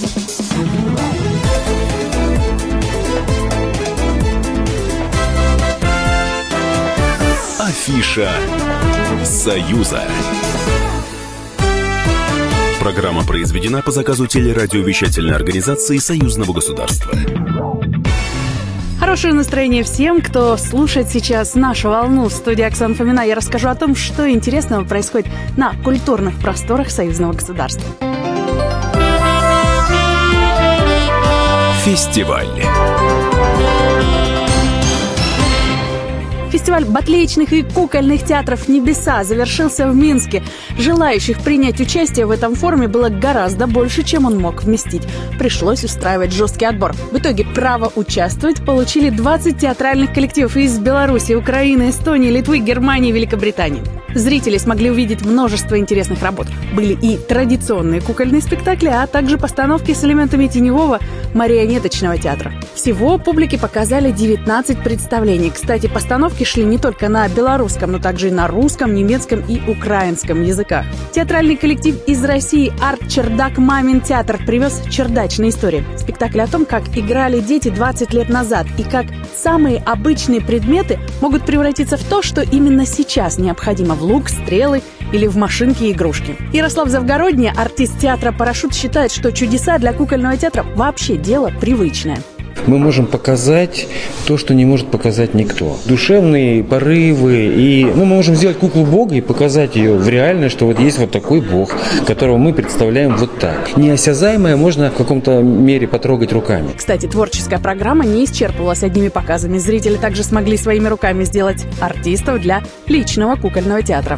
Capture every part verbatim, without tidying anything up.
Афиша Союза. Программа произведена по заказу телерадиовещательной организации Союзного государства. Хорошее настроение всем, кто слушает сейчас нашу волну. В студии Оксана Фомина я расскажу о том, что интересного происходит на культурных просторах Союзного государства. Фестиваль. Фестиваль батлеечных и кукольных театров «Небеса» завершился в Минске. Желающих принять участие в этом форуме было гораздо больше, чем он мог вместить. Пришлось устраивать жесткий отбор. В итоге право участвовать получили двадцать театральных коллективов из Беларуси, Украины, Эстонии, Литвы, Германии и Великобритании. Зрители смогли увидеть множество интересных работ. Были и традиционные кукольные спектакли, а также постановки с элементами теневого марионеточного театра. Всего публике показали девятнадцать представлений. Кстати, постановки шли не только на белорусском, но также и на русском, немецком и украинском языках. Театральный коллектив из России «Арт-Чердак Мамин театр» привез чердачные истории. Спектакль о том, как играли дети двадцать лет назад и как самые обычные предметы могут превратиться в то, что именно сейчас необходимо в лук, стрелы или в машинки и игрушки. Ярослав Завгородний, артист театра «Парашют», считает, что чудеса для кукольного театра вообще дело привычное. Мы можем показать то, что не может показать никто. Душевные порывы. И, ну, мы можем сделать куклу Бога и показать ее в реальное, что вот есть вот такой Бог, которого мы представляем вот так. Неосязаемое можно в каком-то мере потрогать руками. Кстати, творческая программа не исчерпывалась одними показами. Зрители также смогли своими руками сделать артистов для личного кукольного театра.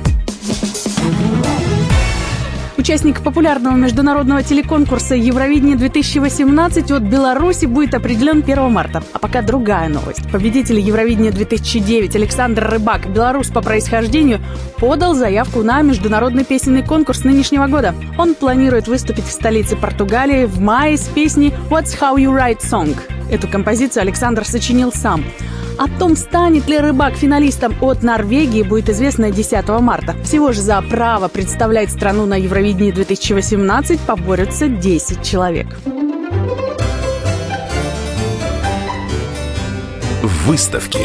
Участник популярного международного телеконкурса «Евровидение-две тысячи восемнадцать» от Беларуси будет определен первого марта. А пока другая новость. Победитель «Евровидения-две тысячи девять» Александр Рыбак, белорус по происхождению, подал заявку на международный песенный конкурс нынешнего года. Он планирует выступить в столице Португалии в мае с песней «What's How You Write Song». Эту композицию Александр сочинил сам. О том, станет ли Рыбак финалистом от Норвегии, будет известно десятого марта. Всего же за право представлять страну на Евровидении-две тысячи восемнадцать поборются десять человек. Выставки.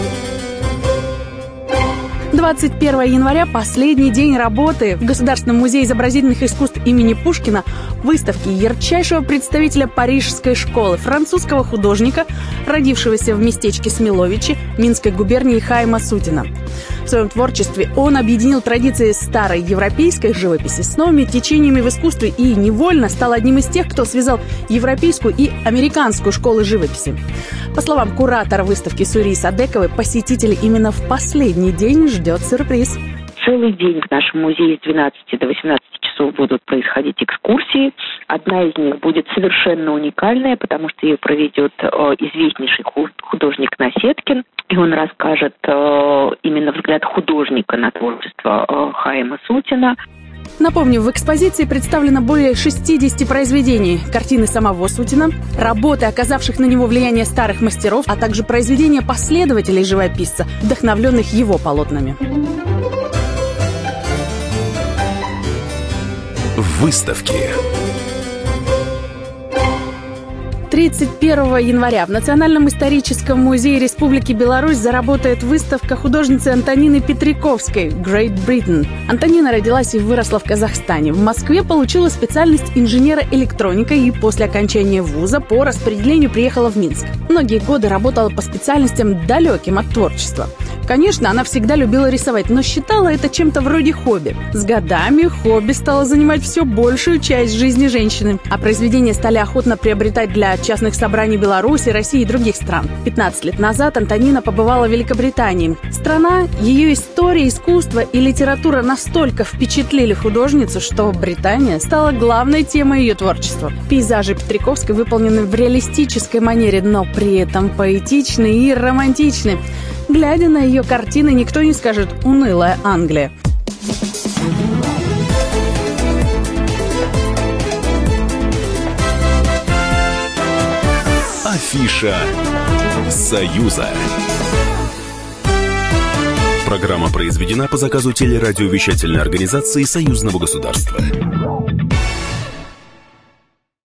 двадцать первого января – последний день работы в Государственном музее изобразительных искусств имени Пушкина выставки ярчайшего представителя парижской школы, французского художника, родившегося в местечке Смиловичи Минской губернии Хаима Сутина. В своем творчестве он объединил традиции старой европейской живописи с новыми течениями в искусстве и невольно стал одним из тех, кто связал европейскую и американскую школы живописи. По словам куратора выставки Сурии Садековой, посетителей именно в последний день ждет сюрприз. Целый день в нашем музее с двенадцати до восемнадцати часов будут происходить экскурсии. Одна из них будет совершенно уникальная, потому что ее проведет э, известнейший художник Насеткин. И он расскажет э, именно взгляд художника на творчество э, Хаима Сутина. Напомню, в экспозиции представлено более шестидесяти произведений. Картины самого Сутина, работы, оказавших на него влияние старых мастеров, а также произведения последователей живописца, вдохновленных его полотнами. Выставки. тридцать первого января в Национальном историческом музее Республики Беларусь заработает выставка художницы Антонины Петриковской «Great Britain». Антонина родилась и выросла в Казахстане. В Москве получила специальность инженера-электроника и после окончания вуза по распределению приехала в Минск. Многие годы работала по специальностям, далеким от творчества. Конечно, она всегда любила рисовать, но считала это чем-то вроде хобби. С годами хобби стало занимать все большую часть жизни женщины, а произведения стали охотно приобретать для частных собраний Беларуси, России и других стран. пятнадцать лет назад Антонина побывала в Великобритании. Страна, ее история, искусство и литература настолько впечатлили художницу, что Британия стала главной темой ее творчества. Пейзажи Петриковской выполнены в реалистической манере, но при этом поэтичны и романтичны. Глядя на ее картины, никто не скажет «унылая Англия». Афиша Союза. Программа произведена по заказу телерадиовещательной организации Союзного государства.